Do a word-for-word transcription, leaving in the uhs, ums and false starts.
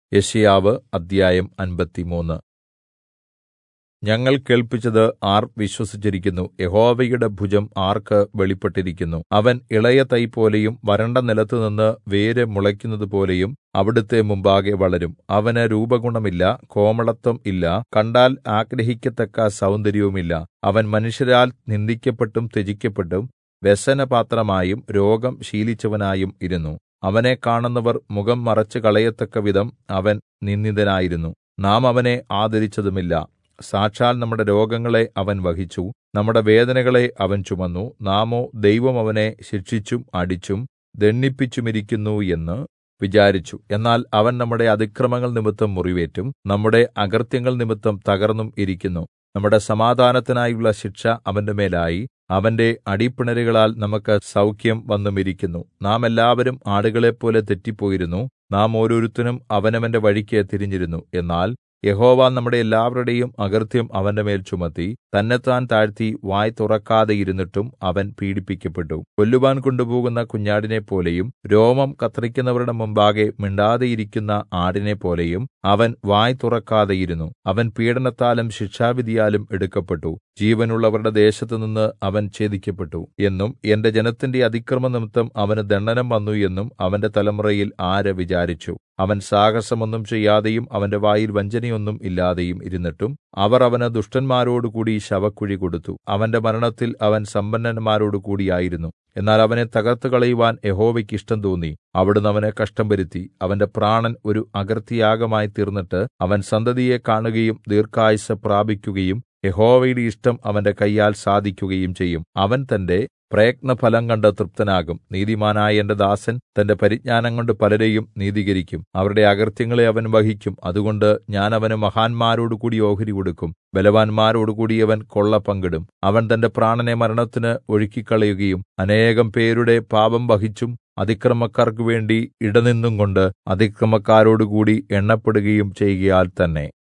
യെശയ്യാവ് അദ്ധ്യായം അമ്പത്തിമൂന്ന്. ഞങ്ങൾ കേൾപ്പിച്ചത് ആർ വിശ്വസിച്ചിരിക്കുന്നു? യഹോവയുടെ ഭുജം ആർക്ക് വെളിപ്പെട്ടിരിക്കുന്നു? അവൻ ഇളയ തൈപോലെയും വരണ്ട നിലത്തുനിന്ന് വേര് മുളയ്ക്കുന്നതുപോലെയും അവിടുത്തെ മുമ്പാകെ വളരും. അവന് രൂപഗുണമില്ല, കോമളത്വം ഇല്ല, കണ്ടാൽ ആഗ്രഹിക്കത്തക്ക സൗന്ദര്യവുമില്ല. അവൻ മനുഷ്യരാൽ നിന്ദിക്കപ്പെട്ടും ത്യജിക്കപ്പെട്ടും വ്യസനപാത്രമായും രോഗം ശീലിച്ചവനായും ഇരുന്നു. അവനെ കാണുന്നവർ മുഖം മറച്ചുകളയത്തക്കവിധം അവൻ നിന്ദിതനായിരുന്നു. നാം അവനെ ആദരിച്ചതുമില്ല. സാക്ഷാൽ നമ്മുടെ രോഗങ്ങളെ അവൻ വഹിച്ചു, നമ്മുടെ വേദനകളെ അവൻ ചുമന്നു. നാമോ ദൈവം അവനെ ശിക്ഷിച്ചും അടിച്ചും ദണ്ഡിപ്പിച്ചുമിരിക്കുന്നു എന്ന് വിചാരിച്ചു. എന്നാൽ അവൻ നമ്മുടെ അതിക്രമങ്ങൾ നിമിത്തം മുറിവേറ്റും നമ്മുടെ അകൃത്യങ്ങൾ നിമിത്തം തകർന്നും ഇരിക്കുന്നു. നമ്മുടെ സമാധാനത്തിനായുള്ള ശിക്ഷ അവന്റെ മേലായി, അവന്റെ അടിപ്പിണരുകളാൽ നമുക്ക് സൗഖ്യം വന്നുമിരിക്കുന്നു. നാം എല്ലാവരും ആടുകളെപ്പോലെ തെറ്റിപ്പോയിരുന്നു. നാം ഓരോരുത്തനും അവനവന്റെ വഴിക്ക് തിരിഞ്ഞിരുന്നു. എന്നാൽ യഹോവ നമ്മുടെ എല്ലാവരുടെയും അകൃത്യം അവന്റെമേൽ ചുമത്തി. തന്നെത്താൻ താഴ്ത്തി വായ് തുറക്കാതെ ഇരുന്നിട്ടും അവൻ പീഡിപ്പിക്കപ്പെട്ടു. കൊല്ലുവാൻ കൊണ്ടുപോകുന്ന കുഞ്ഞാടിനെപ്പോലെയും രോമം കത്രിക്കുന്നവരുടെ മുമ്പാകെ മിണ്ടാതെയിരിക്കുന്ന ആടിനെപ്പോലെയും അവൻ വായ് തുറക്കാതെയിരുന്നു. അവൻ പീഡനത്താലും ശിക്ഷാവിധിയാലും എടുക്കപ്പെട്ടു. ജീവനുള്ളവരുടെ ദേശത്തുനിന്ന് അവൻ ഛേദിക്കപ്പെട്ടു എന്നും എന്റെ ജനത്തിന്റെ അതിക്രമനിമിത്തം അവന് ദണ്ഡനം വന്നു എന്നും അവന്റെ തലമുറയിൽ ആര് വിചാരിച്ചു? അവൻ സാഹസമൊന്നും ചെയ്യാതെയും അവന്റെ വായിൽ വഞ്ചനയൊന്നും ഇല്ലാതെയും ഇരുന്നിട്ടും അവർ അവന് ദുഷ്ടന്മാരോടുകൂടി ശവക്കുഴി കൊടുത്തു. അവന്റെ മരണത്തിൽ അവൻ സമ്പന്നന്മാരോടുകൂടിയായിരുന്നു. എന്നാൽ അവനെ തകർത്തുകളയുവാൻ യഹോവയ്ക്ക് ഇഷ്ടം തോന്നി. അവിടുന്ന് അവന് കഷ്ടം വരുത്തി. അവന്റെ പ്രാണൻ ഒരു അകൃത്യയാഗമായി തീർന്നിട്ട് അവൻ സന്തതിയെ കാണുകയും ദീർഘായുസ്സ് പ്രാപിക്കുകയും യഹോവയുടെ ഇഷ്ടം അവന്റെ കയ്യാൽ സാധിക്കുകയും ചെയ്യും. അവൻ തന്റെ പ്രയത്നഫലം കണ്ട് തൃപ്തനാകും. നീതിമാനായ എന്റെ ദാസൻ തന്റെ പരിജ്ഞാനം കൊണ്ട് പലരെയും നീതീകരിക്കും. അവരുടെ അകൃത്യങ്ങളെ അവൻ വഹിക്കും. അതുകൊണ്ട് ഞാൻ അവന് മഹാന്മാരോടുകൂടി ഓഹരി കൊടുക്കും. ബലവാന്മാരോടുകൂടി അവൻ കൊള്ള പങ്കിടും. അവൻ തന്റെ പ്രാണനെ മരണത്തിന് ഒഴുക്കിക്കളയുകയും അനേകം പേരുടെ പാപം വഹിച്ചും അതിക്രമക്കാർക്കു വേണ്ടി ഇടനിന്നുംകൊണ്ട് അതിക്രമക്കാരോടുകൂടി എണ്ണപ്പെടുകയും ചെയ്യുകയാൽ തന്നെ.